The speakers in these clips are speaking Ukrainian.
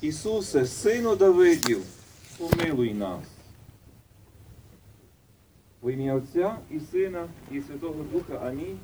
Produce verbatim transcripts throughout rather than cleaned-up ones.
Ісусе, Сину Давидів, помилуй нас. В ім'я Отця і Сина, і Святого Духа. Амінь.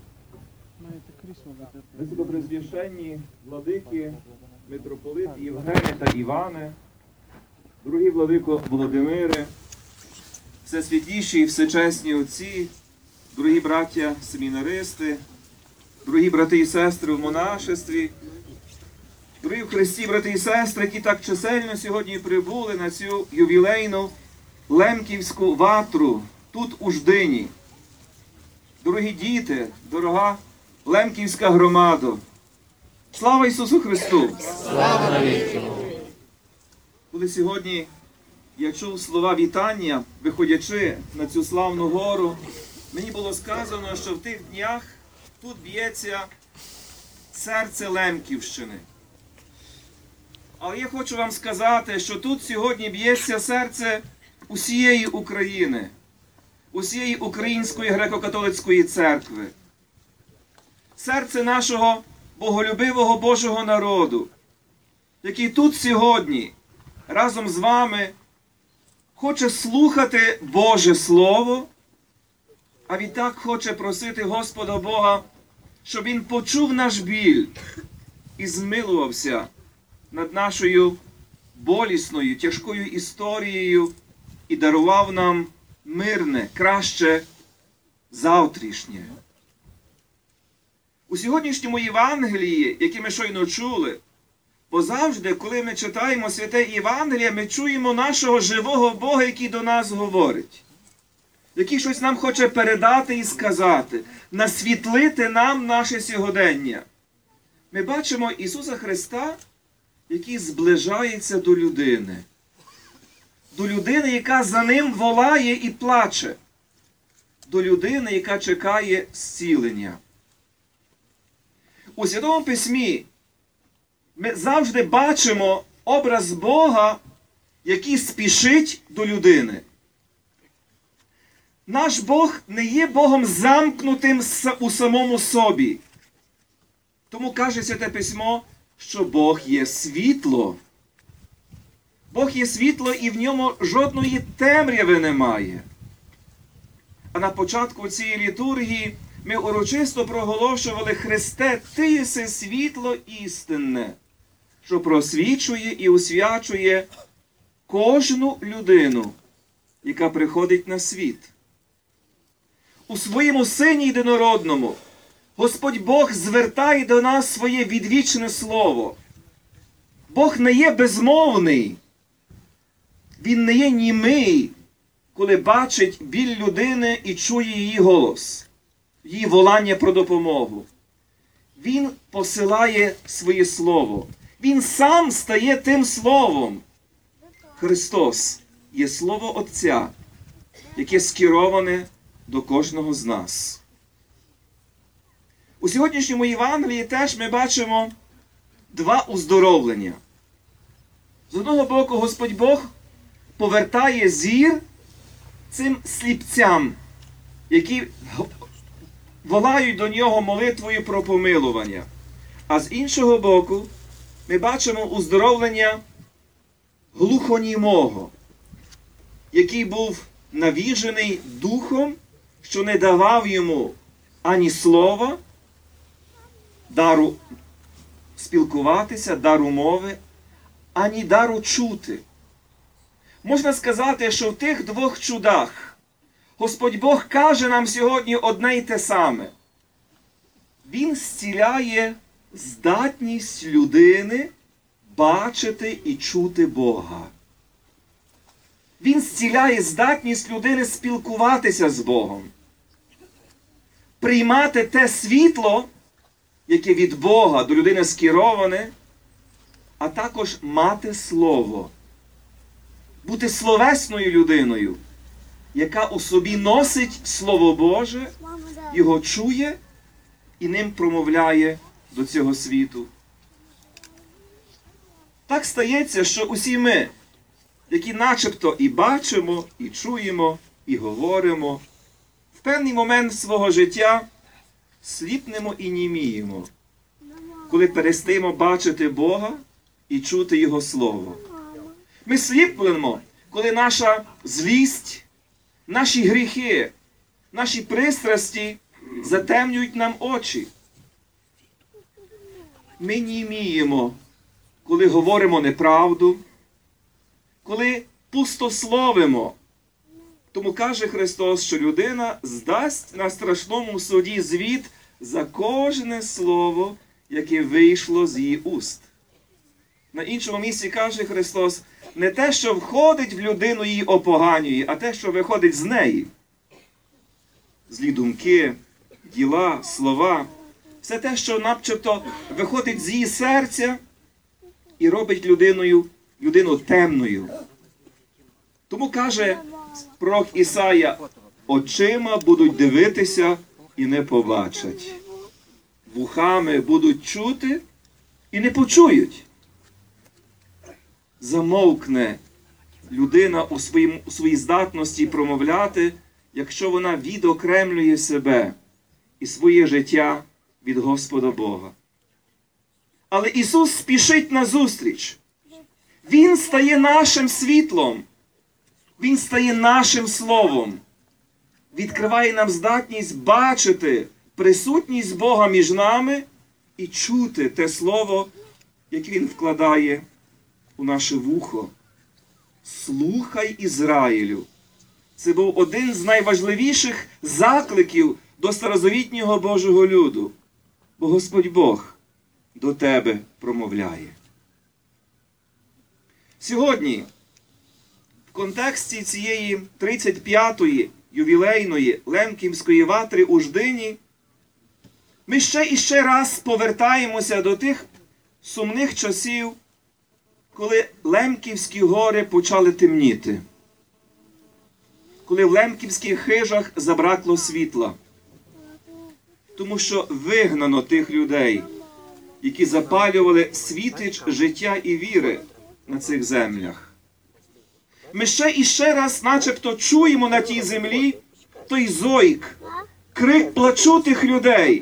Високопрезвіщенні владики, митрополит Євгене та Іване, дорогі владико Володимире, всесвятіші і всечесні отці, дорогі браття семінаристи, дорогі брати і сестри в монашестві, дорогі в Христі брати і сестри, які так чисельно сьогодні прибули на цю ювілейну Лемківську ватру тут у Ждині. Дорогі діти, дорога Лемківська громада, слава Ісусу Христу! Слава навіки! Коли сьогодні я чув слова вітання, виходячи на цю славну гору, мені було сказано, що в тих днях тут б'ється серце Лемківщини. Але я хочу вам сказати, що тут сьогодні б'ється серце усієї України, усієї Української греко-католицької церкви. Серце нашого боголюбивого Божого народу, який тут сьогодні разом з вами хоче слухати Боже Слово, а відтак хоче просити Господа Бога, щоб Він почув наш біль і змилувався над нашою болісною, тяжкою історією і дарував нам мирне, краще завтрашнє. У сьогоднішньому Євангелії, яке ми щойно чули, бо завжди, коли ми читаємо Святе Євангеліє, ми чуємо нашого живого Бога, який до нас говорить, який щось нам хоче передати і сказати, насвітлити нам наше сьогодення. Ми бачимо Ісуса Христа, який зближається до людини. До людини, яка за ним волає і плаче. До людини, яка чекає зцілення. У Святому Письмі ми завжди бачимо образ Бога, який спішить до людини. Наш Бог не є Богом замкнутим у самому собі. Тому каже Святе Письмо, що Бог є світло. Бог є світло і в ньому жодної темряви немає. А на початку цієї літургії ми урочисто проголошували: Христе, Ти єси світло істинне, що просвічує і освячує кожну людину, яка приходить на світ. У своєму Сині Єдинородному Господь Бог звертає до нас своє відвічне Слово. Бог не є безмовний. Він не є німий, коли бачить біль людини і чує її голос, її волання про допомогу. Він посилає своє Слово. Він сам стає тим Словом. Христос є Слово Отця, яке скероване до кожного з нас. У сьогоднішньому Євангелії теж ми бачимо два уздоровлення. З одного боку, Господь Бог повертає зір цим сліпцям, які волають до нього молитвою про помилування. А з іншого боку, ми бачимо уздоровлення глухонімого, який був навіжений духом, що не давав йому ані слова, дару спілкуватися, дару мови, ані дару чути. Можна сказати, що в тих двох чудах Господь Бог каже нам сьогодні одне й те саме. Він зціляє здатність людини бачити і чути Бога. Він зціляє здатність людини спілкуватися з Богом. Приймати те світло, яке від Бога до людини скероване, а також мати слово. Бути словесною людиною, яка у собі носить Слово Боже, його чує і ним промовляє до цього світу. Так стається, що усі ми, які начебто і бачимо, і чуємо, і говоримо, в певний момент свого життя сліпнемо і німіємо, коли перестаємо бачити Бога і чути Його Слово. Ми сліпнемо, коли наша злість, наші гріхи, наші пристрасті затемнюють нам очі. Ми німіємо, коли говоримо неправду, коли пустословимо. Тому каже Христос, що людина здасть на страшному суді звіт за кожне слово, яке вийшло з її уст. На іншому місці каже Христос, не те, що входить в людину, її опоганює, а те, що виходить з неї. Злі думки, діла, слова, все те, що начебто виходить з її серця і робить людиною, людину темною. Тому каже пророк Ісая, очима будуть дивитися і не побачать. Вухами будуть чути і не почують. Замовкне людина у, своїм, у своїй здатності промовляти, якщо вона відокремлює себе і своє життя від Господа Бога. Але Ісус спішить назустріч. Він стає нашим світлом. Він стає нашим словом. Відкриває нам здатність бачити присутність Бога між нами і чути те слово, яке Він вкладає у наше вухо. Слухай, Ізраїлю. Це був один з найважливіших закликів до старозавітнього Божого люду. Бо Господь Бог до тебе промовляє. Сьогодні, в контексті цієї тридцять п'ятої ювілейної Лемківської ватри у Ждині, ми ще і ще раз повертаємося до тих сумних часів, коли Лемківські гори почали темніти. Коли в Лемківських хижах забракло світла. Тому що вигнано тих людей, які запалювали світич життя і віри на цих землях. Ми ще і ще раз начебто чуємо на тій землі той зойк, крик плачутих людей.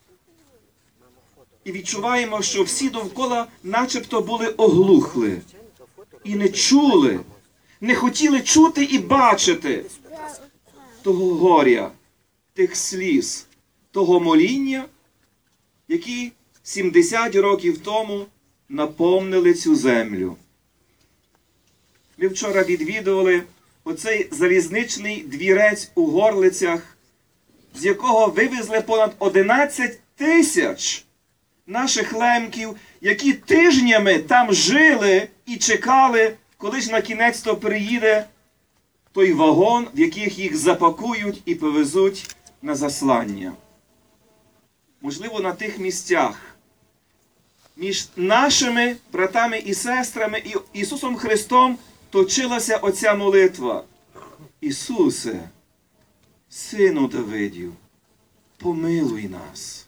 І відчуваємо, що всі довкола начебто були оглухли і не чули, не хотіли чути і бачити того горя, тих сліз, того моління, які сімдесят років тому наповнили цю землю. Ми вчора відвідували оцей залізничний двірець у Горлицях, з якого вивезли понад одинадцять тисяч наших лемків, які тижнями там жили і чекали, коли ж на кінець-то приїде той вагон, в яких їх запакують і повезуть на заслання. Можливо, на тих місцях між нашими братами і сестрами і Ісусом Христом точилася оця молитва. Ісусе, Сину Давидів, помилуй нас.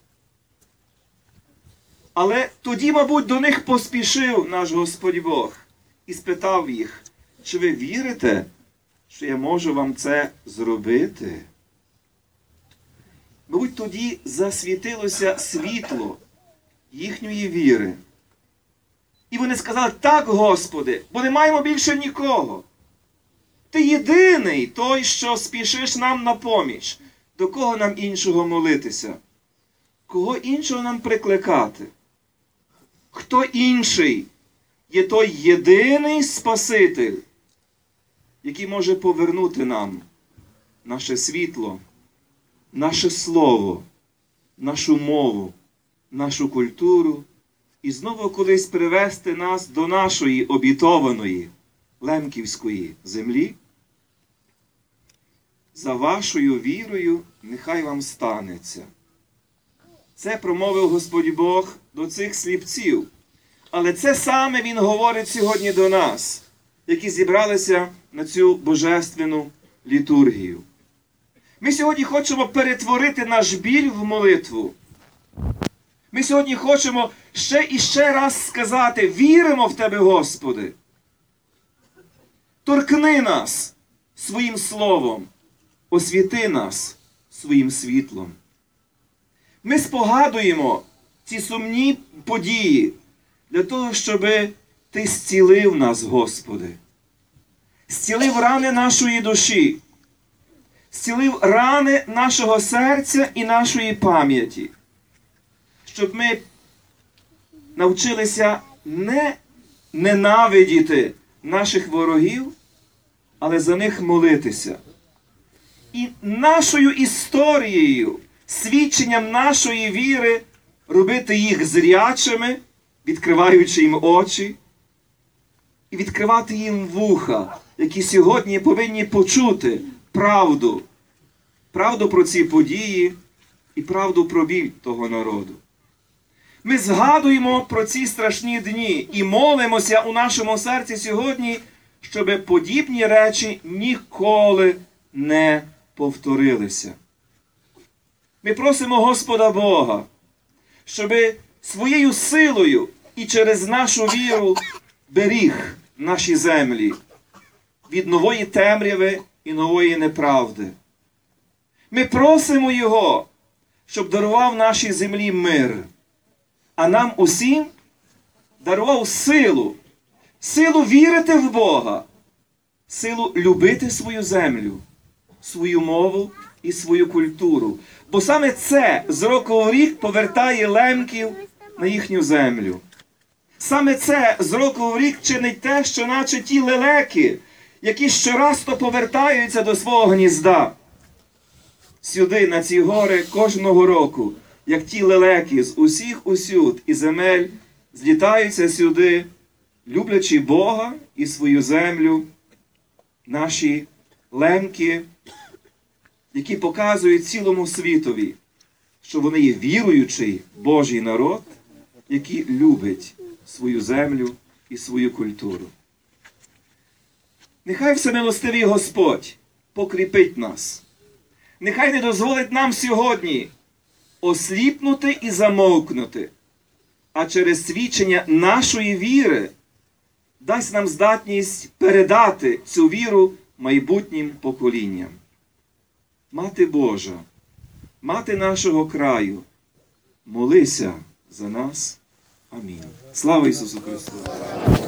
Але тоді, мабуть, до них поспішив наш Господь Бог і спитав їх, чи ви вірите, що я можу вам це зробити? Мабуть, тоді засвітилося світло їхньої віри. І вони сказали, так, Господи, бо не маємо більше нікого. Ти єдиний той, що спішиш нам на поміч. До кого нам іншого молитися? Кого іншого нам прикликати? Хто інший є той єдиний Спаситель, який може повернути нам наше світло, наше слово, нашу мову, нашу культуру і знову колись привести нас до нашої обітованої лемківської землі? За вашою вірою нехай вам станеться. Це промовив Господь Бог до цих сліпців. Але це саме Він говорить сьогодні до нас, які зібралися на цю божественну літургію. Ми сьогодні хочемо перетворити наш біль в молитву. Ми сьогодні хочемо ще і ще раз сказати, віримо в Тебе, Господи. Торкни нас своїм словом, освіти нас своїм світлом. Ми спогадуємо ці сумні події для того, щоб Ти зцілив нас, Господи. Зцілив рани нашої душі. Зцілив рани нашого серця і нашої пам'яті. Щоб ми навчилися не ненавидіти наших ворогів, але за них молитися. І нашою історією, свідченням нашої віри, робити їх зрячими, відкриваючи їм очі, і відкривати їм вуха, які сьогодні повинні почути правду. Правду про ці події і правду про біль того народу. Ми згадуємо про ці страшні дні і молимося у нашому серці сьогодні, щоб подібні речі ніколи не повторилися. Ми просимо Господа Бога, щоб своєю силою і через нашу віру беріг наші землі від нової темряви і нової неправди. Ми просимо Його, щоб дарував нашій землі мир, а нам усім дарував силу, силу вірити в Бога, силу любити свою землю, свою мову і свою культуру. Бо саме це з року в рік повертає лемків на їхню землю. Саме це з року в рік чинить те, що наче ті лелеки, які щораз то повертаються до свого гнізда. Сюди, на ці гори, кожного року, як ті лелеки з усіх усюд і земель, злітаються сюди, люблячи Бога і свою землю, наші лемки, які показують цілому світові, що вони є віруючий Божий народ, який любить свою землю і свою культуру. Нехай всемилостивий Господь покріпить нас. Нехай не дозволить нам сьогодні осліпнути і замовкнути, а через свідчення нашої віри дасть нам здатність передати цю віру майбутнім поколінням. Мати Божа, Мати нашого краю, молися за нас. Амінь. Слава Ісусу Христу!